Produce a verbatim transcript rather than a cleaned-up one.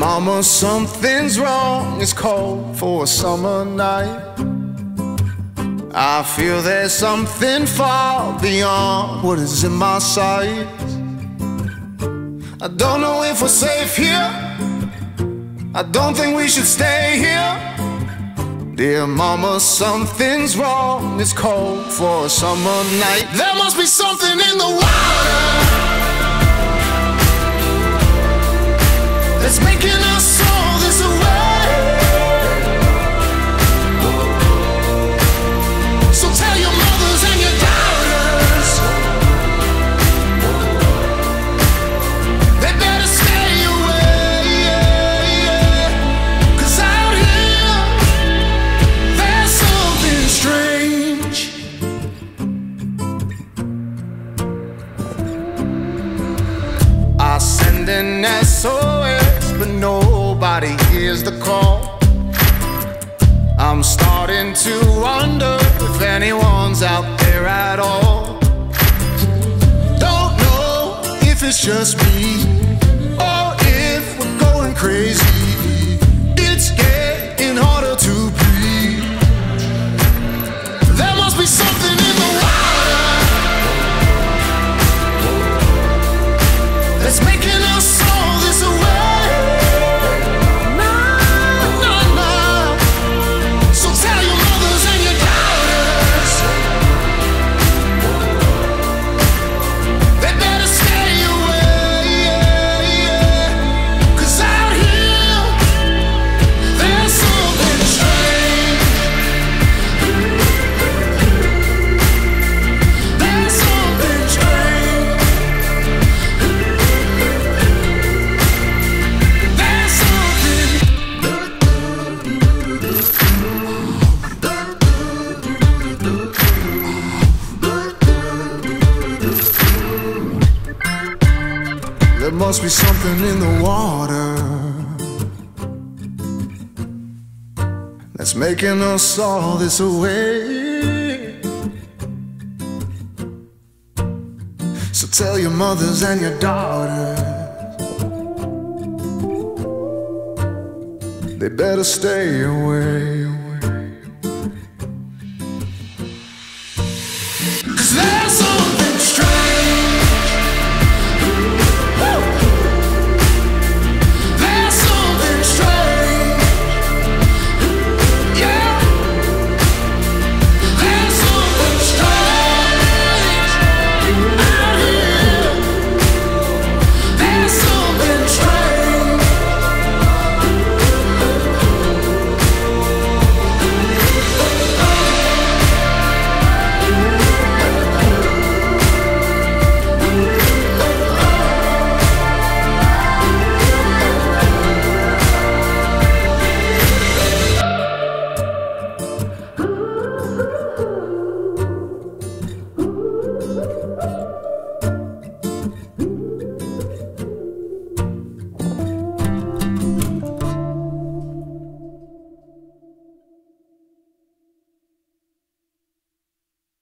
mama, something's wrong. It's cold for a summer night. I feel there's something far beyond what is in my sight. I don't know if we're safe here. I don't think we should stay here. Dear mama, something's wrong. It's cold for a summer night. There must be something in the water that's making us throw this away. So tell your mothers and your daughters they better stay away. 'Cause out here there's something strange. I send an S O S, but nobody hears the call. I'm starting to wonder if anyone's out there at all. Don't know if it's just me or if we're going crazy. It's getting harder to breathe. There must be something in the water that's making us throw this away. There must be something in the water that's making us all this away. So tell your mothers and your daughters they better stay away.